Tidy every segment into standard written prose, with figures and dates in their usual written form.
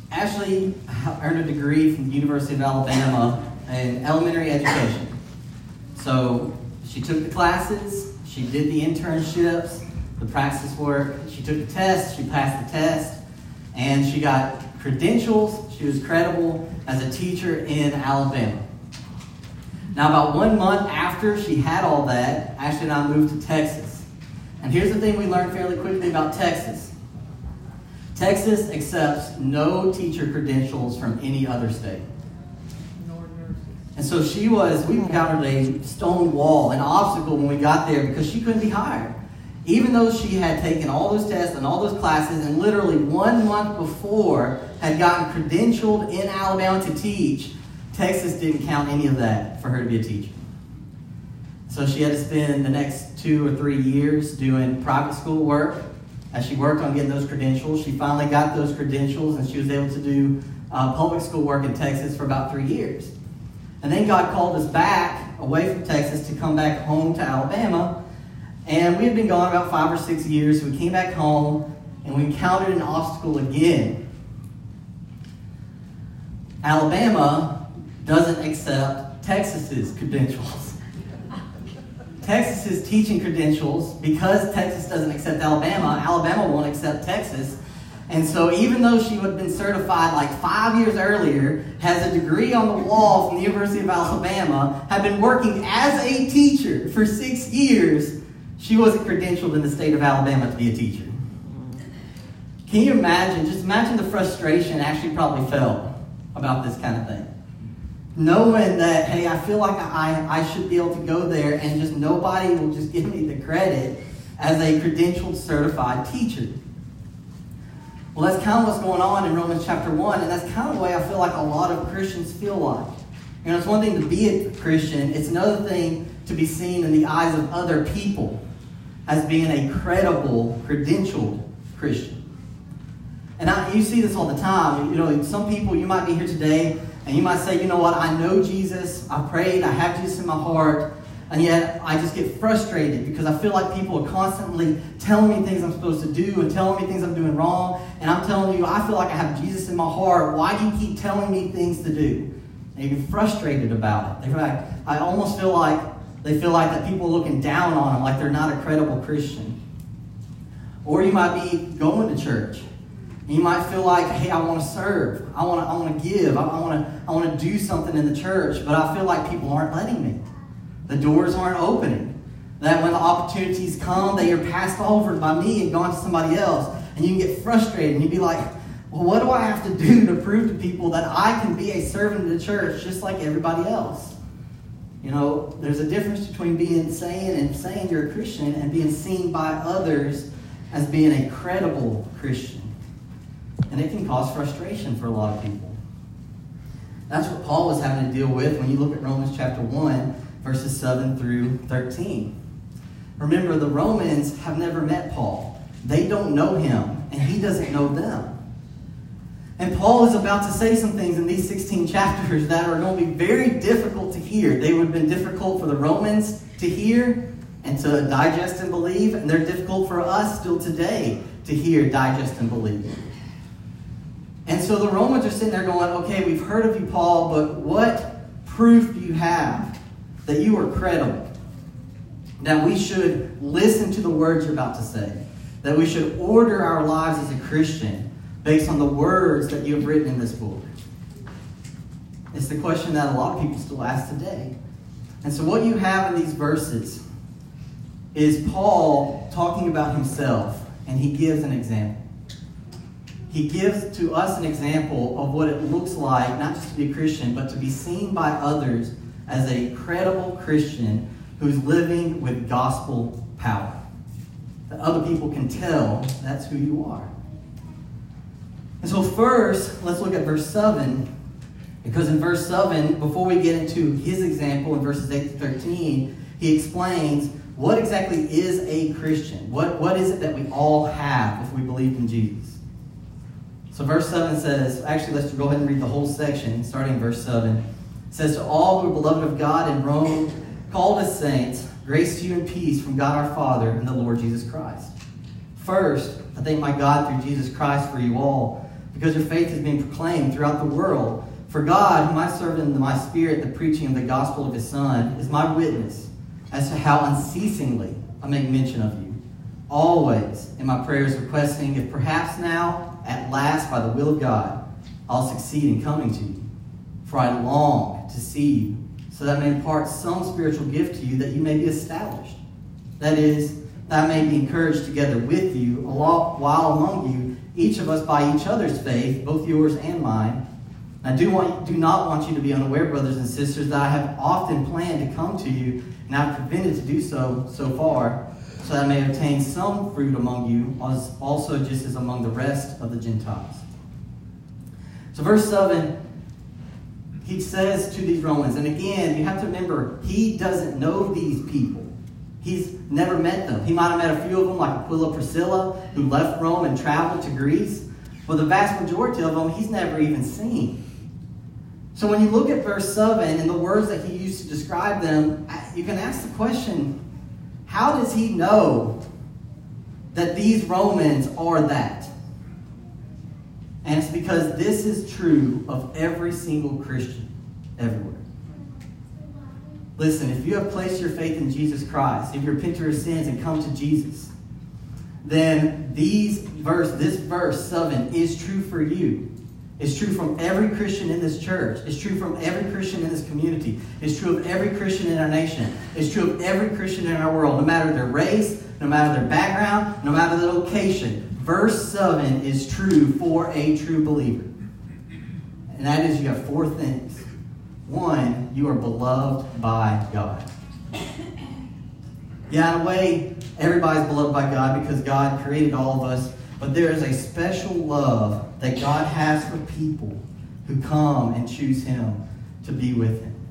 Ashley earned a degree from the University of Alabama in elementary education. So she took the classes, she did the internships, the practice work, she took the test, she passed the test, and she got credentials. She was credible as a teacher in Alabama. Now, about 1 month after she had all that, Ashley and I moved to Texas. And here's the thing we learned fairly quickly about Texas. Texas accepts no teacher credentials from any other state. And so we encountered a stone wall, an obstacle when we got there because she couldn't be hired. Even though she had taken all those tests and all those classes and literally 1 month before had gotten credentialed in Alabama to teach, Texas didn't count any of that for her to be a teacher. So she had to spend the next 2 or 3 years doing private school work. As she worked on getting those credentials, she finally got those credentials and she was able to do public school work in Texas for about 3 years. And then God called us back away from Texas to come back home to Alabama. And we had been gone about 5 or 6 years. So we came back home and we encountered an obstacle again. Alabama doesn't accept Texas's credentials. Texas's teaching credentials, because Texas doesn't accept Alabama, Alabama won't accept Texas. And so even though she had been certified like 5 years earlier, has a degree on the wall from the University of Alabama, had been working as a teacher for 6 years, she wasn't credentialed in the state of Alabama to be a teacher. Can you imagine? Just imagine the frustration Ashley probably felt about this kind of thing. Knowing that, hey, I feel like I should be able to go there and just nobody will just give me the credit as a credentialed certified teacher. Well, that's kind of what's going on in Romans chapter 1, and that's kind of the way I feel like a lot of Christians feel like. You know, it's one thing to be a Christian. It's another thing to be seen in the eyes of other people as being a credible, credentialed Christian. And you see this all the time. You know, some people, you might be here today, and you might say, you know what, I know Jesus, I prayed, I have Jesus in my heart, and yet I just get frustrated because I feel like people are constantly telling me things I'm supposed to do and telling me things I'm doing wrong. And I'm telling you, I feel like I have Jesus in my heart. Why do you keep telling me things to do? And you get frustrated about it. I almost feel like they feel like that people are looking down on them, like they're not a credible Christian. Or you might be going to church. You might feel like, hey, I want to serve. I want to give. I want to do something in the church, but I feel like people aren't letting me. The doors aren't opening. That when the opportunities come, they are passed over by me and gone to somebody else. And you can get frustrated and you'd be like, well, what do I have to do to prove to people that I can be a servant in the church just like everybody else? You know, there's a difference between saying you're a Christian and being seen by others as being a credible Christian. And it can cause frustration for a lot of people. That's what Paul was having to deal with when you look at Romans chapter 1, verses 7 through 13. Remember, the Romans have never met Paul. They don't know him, and he doesn't know them. And Paul is about to say some things in these 16 chapters that are going to be very difficult to hear. They would have been difficult for the Romans to hear and to digest and believe, and they're difficult for us still today to hear, digest, and believe. And so the Romans are sitting there going, okay, we've heard of you, Paul, but what proof do you have that you are credible? That we should listen to the words you're about to say. That we should order our lives as a Christian based on the words that you have written in this book. It's the question that a lot of people still ask today. And so what you have in these verses is Paul talking about himself, and he gives an example. He gives to us an example of what it looks like, not just to be a Christian, but to be seen by others as a credible Christian who's living with gospel power. That other people can tell that's who you are. And so first, let's look at verse 7. Because in verse 7, before we get into his example in verses 8 to 13, he explains what exactly is a Christian. What is it that we all have if we believe in Jesus? So verse 7 says, actually let's go ahead and read the whole section, starting in verse 7. It says, to all who are beloved of God in Rome, called as saints, grace to you and peace from God our Father and the Lord Jesus Christ. First, I thank my God through Jesus Christ for you all, because your faith is being proclaimed throughout the world. For God, whom I serve in my spirit, the preaching of the gospel of his Son, is my witness as to how unceasingly I make mention of you, always in my prayers requesting, if perhaps now, at last, by the will of God, I'll succeed in coming to you. For I long to see you, so that I may impart some spiritual gift to you, that you may be established. That is, that I may be encouraged together with you, while among you, each of us by each other's faith, both yours and mine. I do not want you to be unaware, brothers and sisters, that I have often planned to come to you, and I have prevented to do so far, so that I may obtain some fruit among you, also just as among the rest of the Gentiles. So verse 7, he says to these Romans, and again, you have to remember, he doesn't know these people. He's never met them. He might have met a few of them, like Aquila, Priscilla, who left Rome and traveled to Greece. But the vast majority of them, he's never even seen. So when you look at verse 7 and the words that he used to describe them, you can ask the question, how does he know that these Romans are that? And it's because this is true of every single Christian everywhere. Listen, if you have placed your faith in Jesus Christ, if you repent of your sins and come to Jesus, then this verse 7 is true for you. It's true from every Christian in this church. It's true from every Christian in this community. It's true of every Christian in our nation. It's true of every Christian in our world, no matter their race, no matter their background, no matter their location. Verse 7 is true for a true believer. And that is, you have four things. One, you are beloved by God. Yeah, in a way, everybody's beloved by God because God created all of us. But there is a special love that God has for people who come and choose Him to be with Him.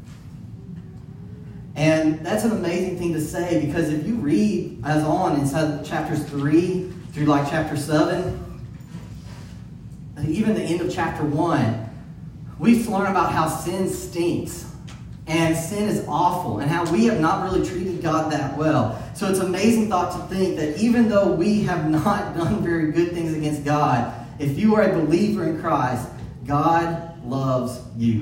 And that's an amazing thing to say, because if you read as on inside chapters 3 through like chapter 7, even the end of chapter 1, we learn about how sin stinks. And sin is awful, and how we have not really treated God that well. So it's an amazing thought to think that even though we have not done very good things against God, if you are a believer in Christ, God loves you.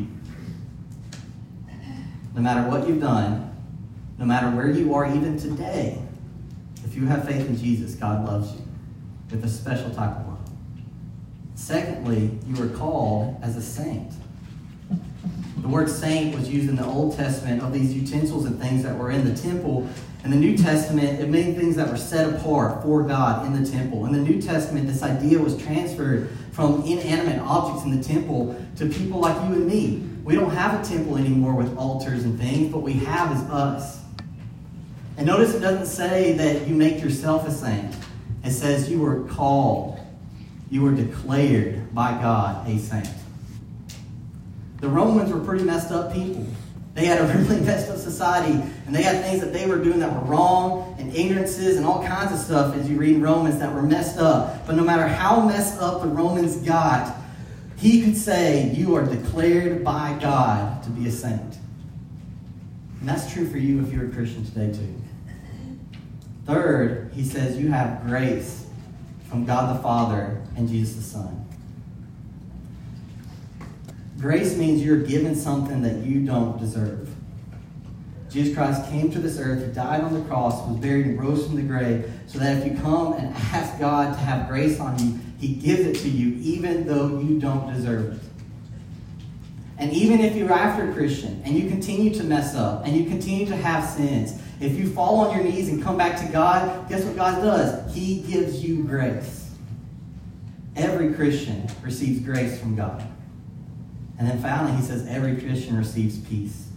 No matter what you've done, no matter where you are even today, if you have faith in Jesus, God loves you with a special type of love. Secondly, you are called as a saint. The word saint was used in the Old Testament of these utensils and things that were in the temple. In the New Testament, it meant things that were set apart for God in the temple. In the New Testament, this idea was transferred from inanimate objects in the temple to people like you and me. We don't have a temple anymore with altars and things, but we have is us. And notice it doesn't say that you make yourself a saint. It says you were called, you were declared by God a saint. The Romans were pretty messed up people. They had a really messed up society, and they had things that they were doing that were wrong, and ignorances and all kinds of stuff, as you read in Romans, that were messed up. But no matter how messed up the Romans got, he could say, you are declared by God to be a saint. And that's true for you if you're a Christian today too. Third, he says you have grace from God the Father and Jesus the Son. Grace means you're given something that you don't deserve. Jesus Christ came to this earth, He died on the cross, was buried and rose from the grave, so that if you come and ask God to have grace on you, He gives it to you even though you don't deserve it. And even if you're after a Christian and you continue to mess up and you continue to have sins, if you fall on your knees and come back to God, guess what God does? He gives you grace. Every Christian receives grace from God. And then finally, he says every Christian receives peace.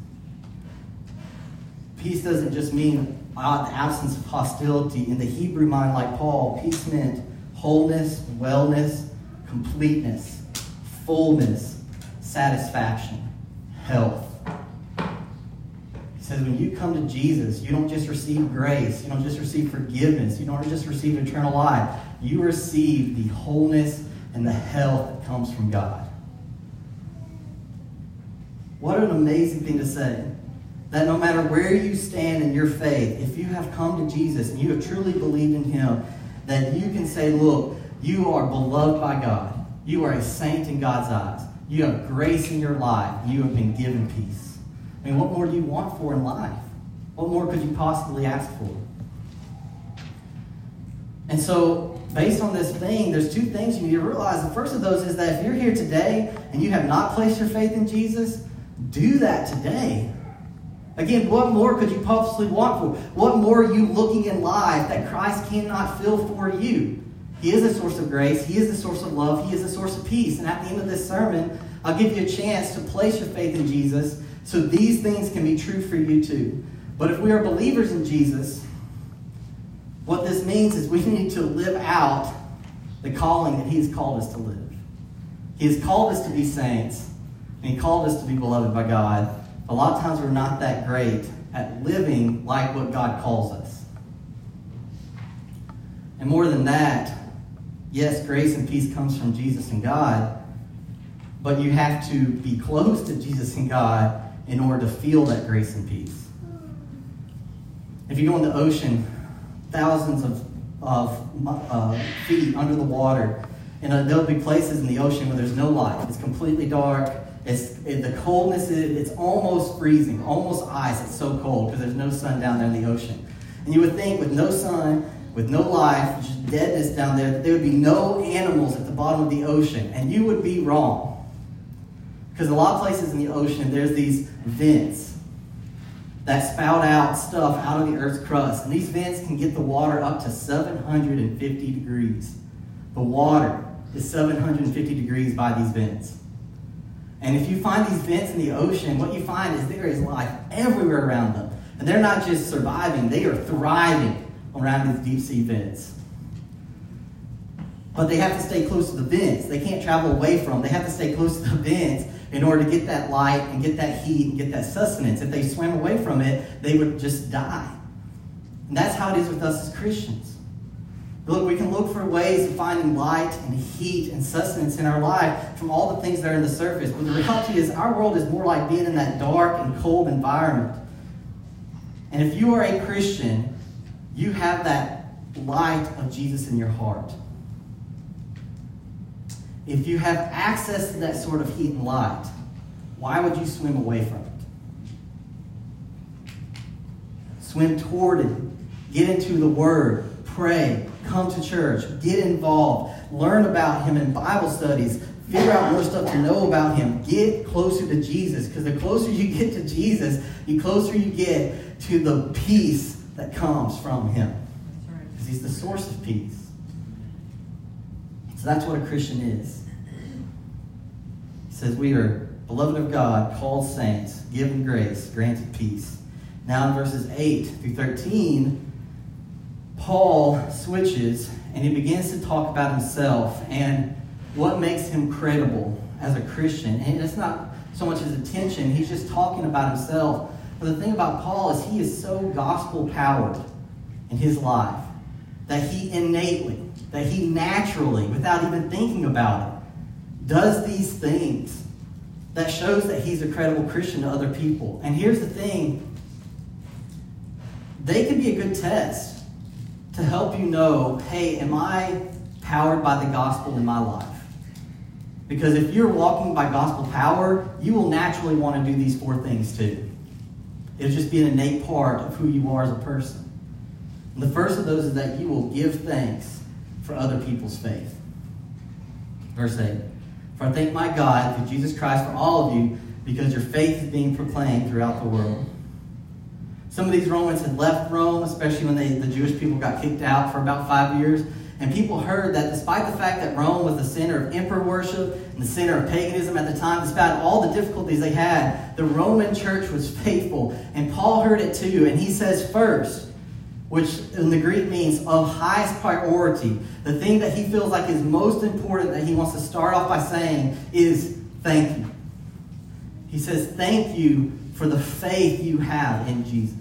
Peace doesn't just mean the absence of hostility. In the Hebrew mind, like Paul, peace meant wholeness, wellness, completeness, fullness, satisfaction, health. He says when you come to Jesus, you don't just receive grace. You don't just receive forgiveness. You don't just receive eternal life. You receive the wholeness and the health that comes from God. What an amazing thing to say. That no matter where you stand in your faith, if you have come to Jesus and you have truly believed in Him, that you can say, look, you are beloved by God. You are a saint in God's eyes. You have grace in your life. You have been given peace. I mean, what more do you want for in life? What more could you possibly ask for? And so, based on this thing, there's two things you need to realize. The first of those is that if you're here today and you have not placed your faith in Jesus, do that today. Again, what more could you possibly want for? What more are you looking in life that Christ cannot fill for you? He is a source of grace. He is the source of love. He is the source of peace. And at the end of this sermon, I'll give you a chance to place your faith in Jesus so these things can be true for you too. But if we are believers in Jesus, what this means is we need to live out the calling that He has called us to live. He has called us to be saints, and He called us to be beloved by God. A lot of times we're not that great at living like what God calls us. And more than that, yes, grace and peace comes from Jesus and God, but you have to be close to Jesus and God in order to feel that grace and peace. If you go in the ocean, thousands of feet under the water, and there'll be places in the ocean where there's no light. It's completely dark. The coldness, it's almost freezing, almost ice. It's so cold because there's no sun down there in the ocean. And you would think with no sun, with no life, just deadness down there, that there would be no animals at the bottom of the ocean. And you would be wrong. Because a lot of places in the ocean, there's these vents that spout out stuff out of the earth's crust. And these vents can get the water up to 750 degrees. The water is 750 degrees by these vents. And if you find these vents in the ocean, what you find is there is life everywhere around them. And they're not just surviving, they are thriving around these deep sea vents. But they have to stay close to the vents. They can't travel away from them. They have to stay close to the vents in order to get that light and get that heat and get that sustenance. If they swam away from it, they would just die. And that's how it is with us as Christians. Look, we can look for ways of finding light and heat and sustenance in our life from all the things that are in the surface. But the reality is our world is more like being in that dark and cold environment. And if you are a Christian, you have that light of Jesus in your heart. If you have access to that sort of heat and light, why would you swim away from it? Swim toward it. Get into the Word. Pray. Come to church. Get involved. Learn about Him in Bible studies. Figure out more stuff to know about Him. Get closer to Jesus. Because the closer you get to Jesus, the closer you get to the peace that comes from Him. Because He's the source of peace. So that's what a Christian is. He says we are beloved of God, called saints, given grace, granted peace. Now in verses 8 through 13, Paul switches and he begins to talk about himself and what makes him credible as a Christian. And it's not so much his attention, he's just talking about himself. But the thing about Paul is he is so gospel-powered in his life that he innately, that he naturally, without even thinking about it, does these things that shows that he's a credible Christian to other people. And here's the thing. They can be a good test to help you know, hey, am I powered by the gospel in my life? Because if you're walking by gospel power, you will naturally want to do these four things too. It'll just be an innate part of who you are as a person. And the first of those is that you will give thanks for other people's faith. Verse 8. For I thank my God through Jesus Christ for all of you, because your faith is being proclaimed throughout the world. Some of these Romans had left Rome, especially when the Jewish people got kicked out for about 5 years. And people heard that despite the fact that Rome was the center of emperor worship and the center of paganism at the time, despite all the difficulties they had, the Roman church was faithful. And Paul heard it too. And he says first, which in the Greek means of highest priority. The thing that he feels like is most important that he wants to start off by saying is thank you. He says thank you for the faith you have in Jesus.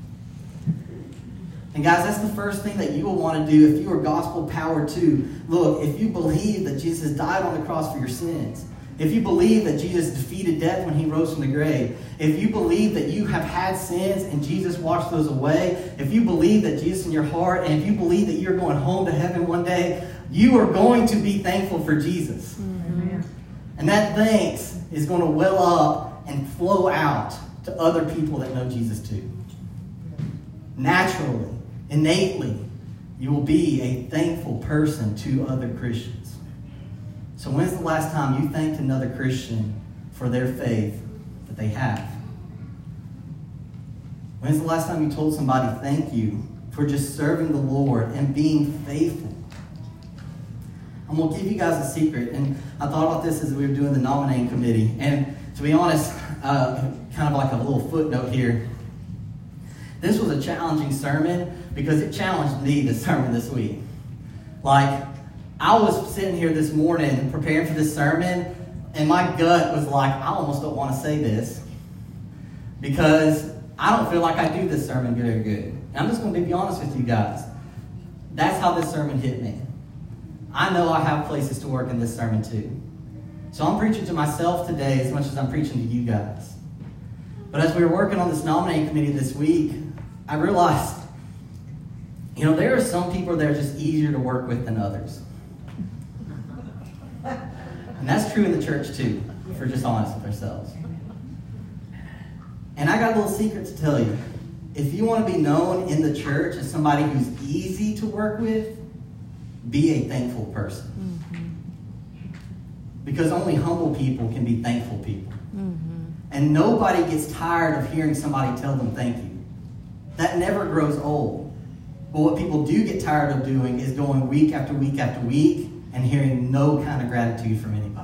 And guys, that's the first thing that you will want to do if you are gospel-powered too. Look, if you believe that Jesus died on the cross for your sins, if you believe that Jesus defeated death when he rose from the grave, if you believe that you have had sins and Jesus washed those away, if you believe that Jesus in your heart, and if you believe that you're going home to heaven one day, you are going to be thankful for Jesus. Amen. And that thanks is going to well up and flow out to other people that know Jesus too. Naturally, innately, you will be a thankful person to other Christians. So when's the last time you thanked another Christian for their faith that they have? When's the last time you told somebody thank you for just serving the Lord and being faithful? I'm going to give you guys a secret. And I thought about this as we were doing the nominating committee. And to be honest, kind of like a little footnote here. This was a challenging sermon because it challenged me, this sermon this week. Like, I was sitting here this morning preparing for this sermon, and my gut was like, I almost don't want to say this because I don't feel like I do this sermon very good. And I'm just going to be honest with you guys. That's how this sermon hit me. I know I have places to work in this sermon too. So I'm preaching to myself today as much as I'm preaching to you guys. But as we were working on this nominating committee this week, I realized, there are some people that are just easier to work with than others. And that's true in the church too, if we're just honest with ourselves. And I got a little secret to tell you. If you want to be known in the church as somebody who's easy to work with, be a thankful person. Because only humble people can be thankful people. And nobody gets tired of hearing somebody tell them thank you. That never grows old. But what people do get tired of doing is going week after week after week and hearing no kind of gratitude from anybody.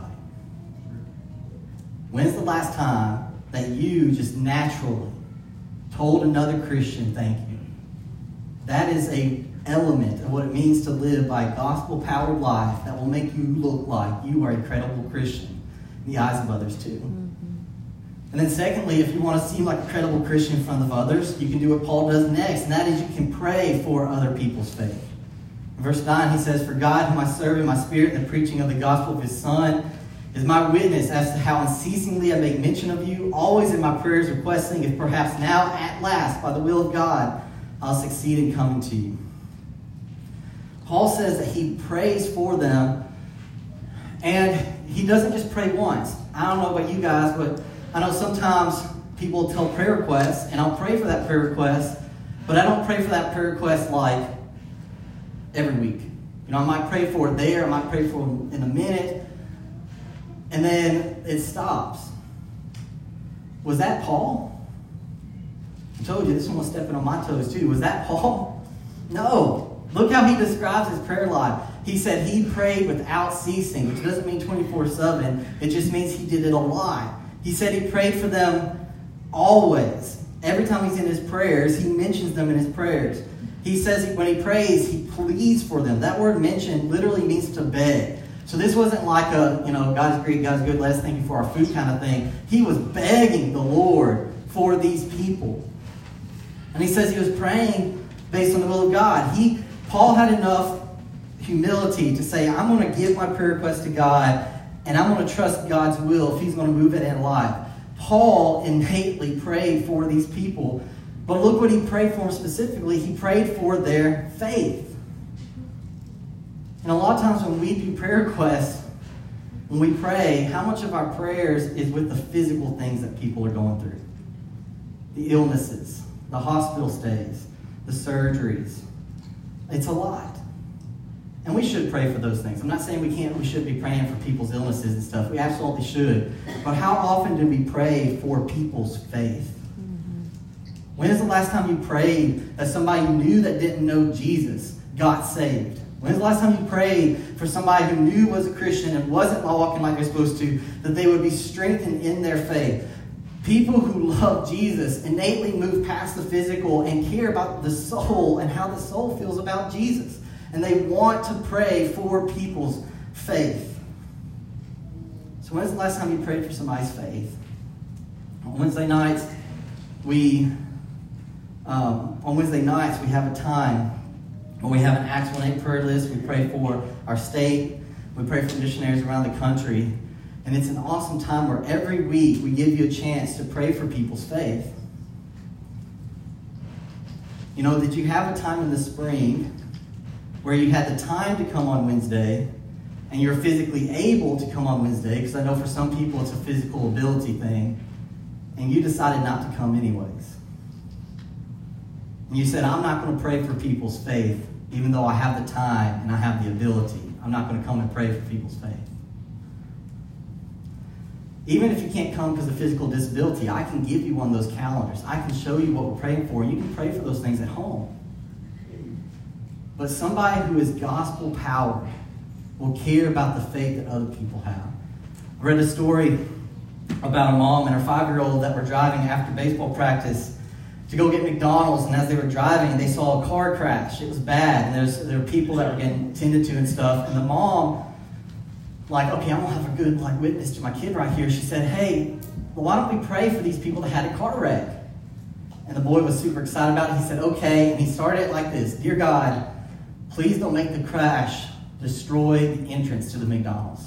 When's the last time that you just naturally told another Christian thank you? That is an element of what it means to live by a gospel-powered life that will make you look like you are a credible Christian in the eyes of others too. And then secondly, if you want to seem like a credible Christian in front of others, you can do what Paul does next, and that is you can pray for other people's faith. In verse 9, he says, "For God, whom I serve in my spirit in the preaching of the gospel of his Son, is my witness as to how unceasingly I make mention of you, always in my prayers requesting if perhaps now at last, by the will of God, I'll succeed in coming to you." Paul says that he prays for them, and he doesn't just pray once. I don't know about you guys, but I know sometimes people tell prayer requests, and I'll pray for that prayer request, but I don't pray for that prayer request like every week. I might pray for it there, I might pray for it in a minute, and then it stops. Was that Paul? I told you, this one was stepping on my toes too. Was that Paul? No. Look how he describes his prayer life. He said he prayed without ceasing, which doesn't mean 24/7. It just means he did it a lot. He said he prayed for them always. Every time he's in his prayers, he mentions them in his prayers. He says when he prays, he pleads for them. That word mention literally means to beg. So this wasn't like a, God is great, God is good, let us thank you for our food kind of thing. He was begging the Lord for these people. And he says he was praying based on the will of God. Paul had enough humility to say, I'm going to give my prayer request to God, and I'm going to trust God's will if he's going to move it in life. Paul innately prayed for these people. But look what he prayed for them specifically. He prayed for their faith. And a lot of times when we do prayer requests, when we pray, how much of our prayers is with the physical things that people are going through? The illnesses, the hospital stays, the surgeries. It's a lot. And we should pray for those things. I'm not saying we should be praying for people's illnesses and stuff. We absolutely should. But how often do we pray for people's faith? When is the last time you prayed that somebody you knew that didn't know Jesus got saved? When is the last time you prayed for somebody who knew was a Christian and wasn't walking like they're supposed to, that they would be strengthened in their faith? People who love Jesus innately move past the physical and care about the soul and how the soul feels about Jesus. And they want to pray for people's faith. So when's the last time you prayed for somebody's faith? On Wednesday nights, we have a time when we have an Acts 1:8 prayer list. We pray for our state. We pray for missionaries around the country. And it's an awesome time where every week we give you a chance to pray for people's faith. Did you have a time in the spring where you had the time to come on Wednesday and you're physically able to come on Wednesday, because I know for some people it's a physical ability thing, and you decided not to come anyways. And you said, I'm not going to pray for people's faith, even though I have the time and I have the ability. I'm not going to come and pray for people's faith. Even if you can't come because of physical disability, I can give you one of those calendars. I can show you what we're praying for. You can pray for those things at home. But somebody who is gospel-powered will care about the faith that other people have. I read a story about a mom and her 5-year-old that were driving after baseball practice to go get McDonald's, and as they were driving, they saw a car crash. It was bad, and there were people that were getting tended to and stuff, and the mom, like, okay, I'm going to have a good witness to my kid right here. She said, hey, well, why don't we pray for these people that had a car wreck? And the boy was super excited about it. He said, okay, and he started it like this. Dear God, please don't make the crash destroy the entrance to the McDonald's.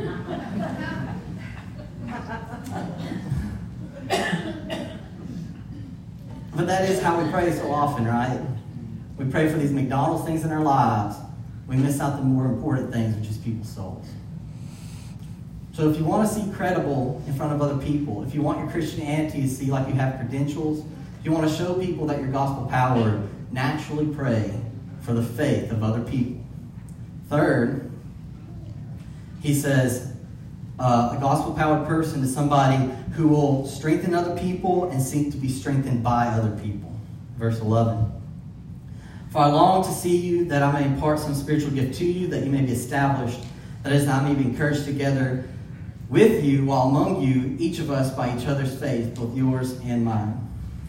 But that is how we pray so often, right? We pray for these McDonald's things in our lives. We miss out the more important things, which is people's souls. So if you want to see credible in front of other people, if you want your Christianity to see like you have credentials, if you want to show people that you're gospel-powered, naturally pray for the faith of other people. Third, he says, a gospel-powered person is somebody who will strengthen other people and seek to be strengthened by other people. Verse 11. For I long to see you, that I may impart some spiritual gift to you, that you may be established, that is, that I may be encouraged together with you, while among you, each of us by each other's faith, both yours and mine.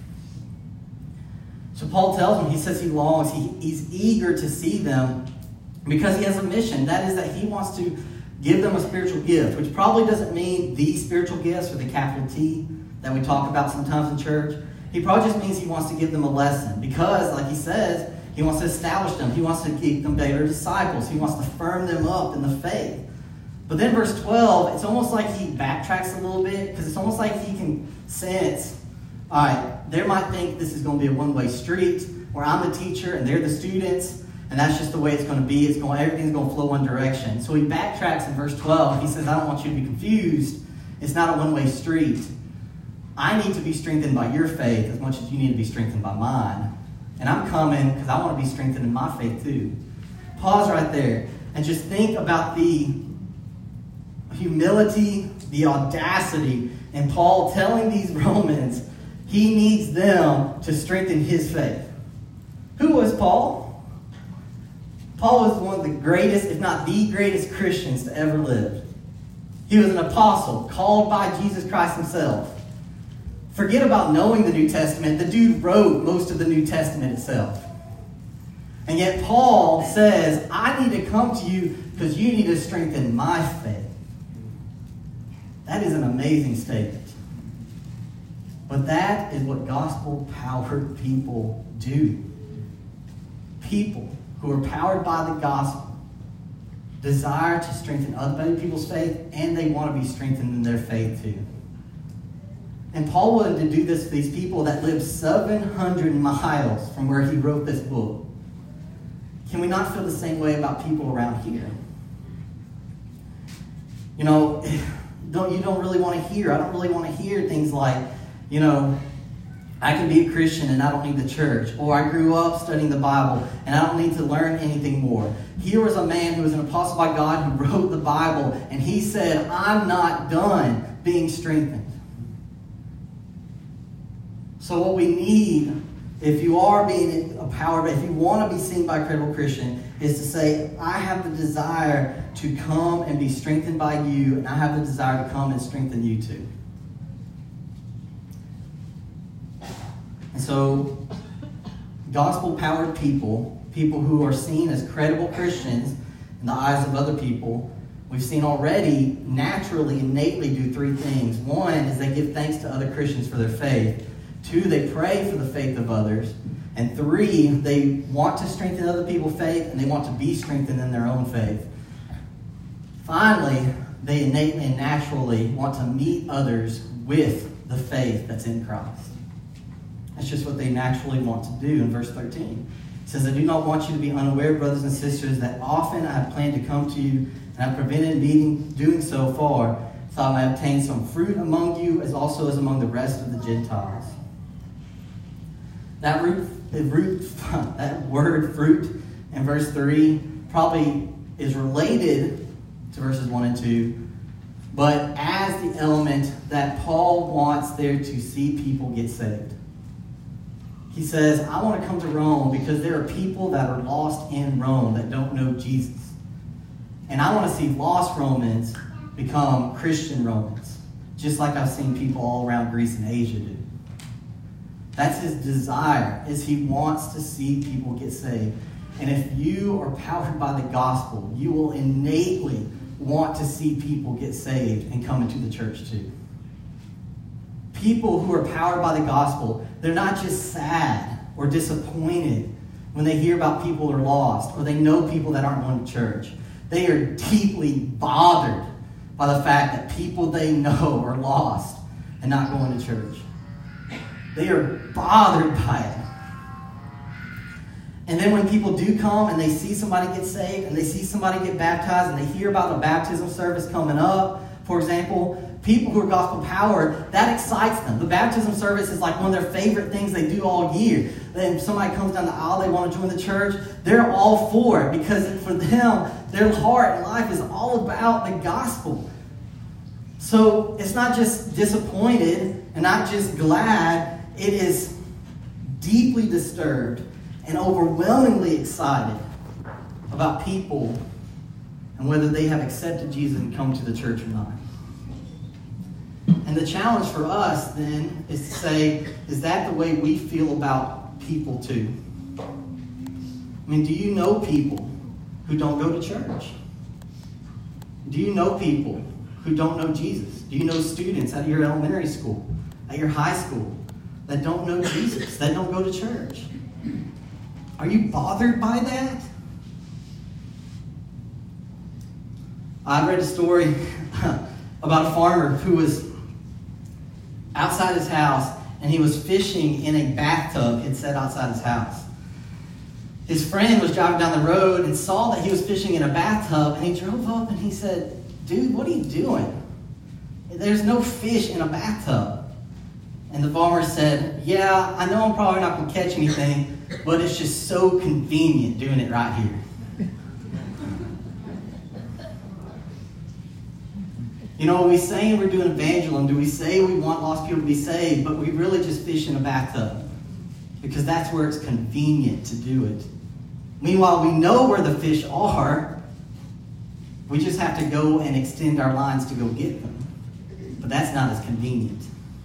So Paul tells them, he says he longs, he's eager to see them because he has a mission. That is that he wants to give them a spiritual gift, which probably doesn't mean the spiritual gifts or the capital T that we talk about sometimes in church. He probably just means he wants to give them a lesson because, like he says, he wants to establish them. He wants to keep them better disciples. He wants to firm them up in the faith. But then verse 12, it's almost like he backtracks a little bit because it's almost like he can sense, all right, they might think this is going to be a one-way street where I'm the teacher and they're the students, and that's just the way it's going to be. Everything's going to flow one direction. So he backtracks in verse 12. He says, I don't want you to be confused. It's not a one-way street. I need to be strengthened by your faith as much as you need to be strengthened by mine. And I'm coming because I want to be strengthened in my faith too. Pause right there and just think about the humility, the audacity in Paul telling these Romans he needs them to strengthen his faith. Who was Paul? Paul was one of the greatest, if not the greatest Christians to ever live. He was an apostle called by Jesus Christ himself. Forget about knowing the New Testament. The dude wrote most of the New Testament itself. And yet Paul says, I need to come to you because you need to strengthen my faith. That is an amazing statement. But that is what gospel-powered people do. People who are powered by the gospel desire to strengthen other people's faith, and they want to be strengthened in their faith too. And Paul wanted to do this for these people that lived 700 miles from where he wrote this book. Can we not feel the same way about people around here? You know, you don't really want to hear. I don't really want to hear things like, you know, I can be a Christian and I don't need the church. Or I grew up studying the Bible and I don't need to learn anything more. Here was a man who was an apostle by God who wrote the Bible, and he said, I'm not done being strengthened. So what we need, if you are being empowered, if you want to be seen by a credible Christian, is to say, I have the desire to come and be strengthened by you, and I have the desire to come and strengthen you too. And so, gospel-powered people, people who are seen as credible Christians in the eyes of other people, we've seen already naturally, innately do three things. One is they give thanks to other Christians for their faith. Two, they pray for the faith of others. And three, they want to strengthen other people's faith, and they want to be strengthened in their own faith. Finally, they innately and naturally want to meet others with the faith that's in Christ. That's just what they naturally want to do in verse 13. It It says, I do not want you to be unaware, brothers and sisters, that often I have planned to come to you, and I have prevented doing so far, so I may obtain some fruit among you, as also as among the rest of the Gentiles. That word fruit in verse 3 probably is related to verses 1 and 2, but as the element that Paul wants there to see people get saved. He says, I want to come to Rome because there are people that are lost in Rome that don't know Jesus. And I want to see lost Romans become Christian Romans, just like I've seen people all around Greece and Asia do. That's his desire, is he wants to see people get saved. And if you are powered by the gospel, you will innately want to see people get saved and come into the church too. People who are powered by the gospel, they're not just sad or disappointed when they hear about people who are lost or they know people that aren't going to church. They are deeply bothered by the fact that people they know are lost and not going to church. They are bothered by it. And then when people do come and they see somebody get saved and they see somebody get baptized and they hear about a baptism service coming up, for example, people who are gospel powered, that excites them. The baptism service is like one of their favorite things they do all year. Then somebody comes down the aisle, they want to join the church, they're all for it because for them, their heart and life is all about the gospel. So it's not just disappointed and not just glad, it is deeply disturbed and overwhelmingly excited about people and whether they have accepted Jesus and come to the church or not. And the challenge for us then is to say, is that the way we feel about people too? I mean, do you know people who don't go to church? Do you know people who don't know Jesus? Do you know students at your elementary school, at your high school, that don't know Jesus, that don't go to church? Are you bothered by that? I read a story about a farmer who was outside his house and he was fishing in a bathtub he'd set outside his house. His friend was driving down the road and saw that he was fishing in a bathtub, and he drove up and he said, "Dude, what are you doing? There's no fish in a bathtub." And the farmer said, "Yeah, I know I'm probably not going to catch anything, but it's just so convenient doing it right here." You know, we say we're doing evangelism, do we say we want lost people to be saved, but we really just fish in a bathtub because that's where it's convenient to do it. Meanwhile, we know where the fish are. We just have to go and extend our lines to go get them. But that's not as convenient.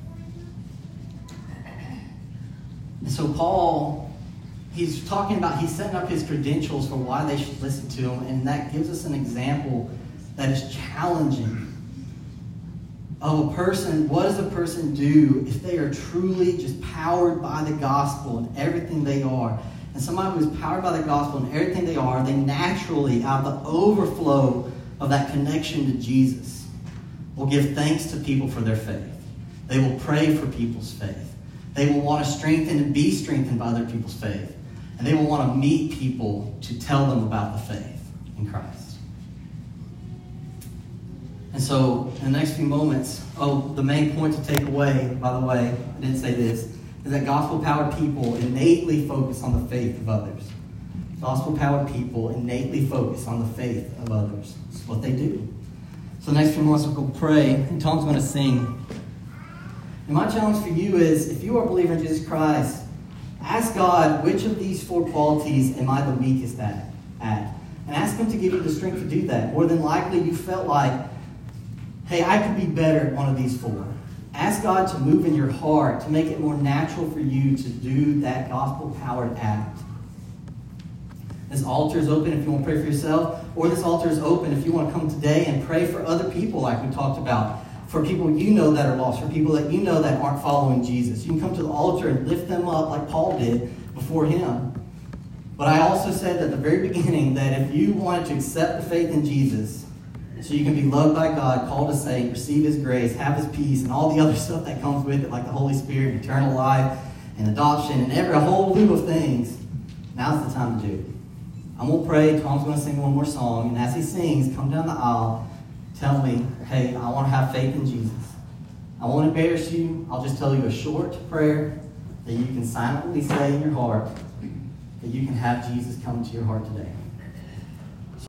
And so Paul, he's setting up his credentials for why they should listen to him, and that gives us an example that is challenging of a person. What does a person do if they are truly just powered by the gospel and everything they are? And somebody who is powered by the gospel and everything they are, they naturally, out of the overflow of that connection to Jesus, will give thanks to people for their faith. They will pray for people's faith. They will want to strengthen and be strengthened by other people's faith. And they will want to meet people to tell them about the faith in Christ. And so, in the next few moments, the main point to take away, by the way, I didn't say this, is that gospel-powered people innately focus on the faith of others. Gospel-powered people innately focus on the faith of others. It's what they do. So the next few moments we'll go pray, and Tom's going to sing. And my challenge for you is, if you are a believer in Jesus Christ, ask God, which of these 4 qualities am I the weakest at? And ask Him to give you the strength to do that. More than likely, you felt like, hey, I could be better at one of these 4. Ask God to move in your heart, to make it more natural for you to do that gospel-powered act. This altar is open if you want to pray for yourself, or this altar is open if you want to come today and pray for other people like we talked about, for people you know that are lost, for people that you know that aren't following Jesus. You can come to the altar and lift them up like Paul did before him. But I also said at the very beginning that if you wanted to accept the faith in Jesus, so you can be loved by God, called to saint, receive His grace, have His peace, and all the other stuff that comes with it, like the Holy Spirit, eternal life, and adoption, and a whole loop of things. Now's the time to do it. I'm going to pray. Tom's going to sing one more song. And as he sings, come down the aisle. Tell me, hey, I want to have faith in Jesus. I won't embarrass you. I'll just tell you a short prayer that you can silently say in your heart that you can have Jesus come into your heart today.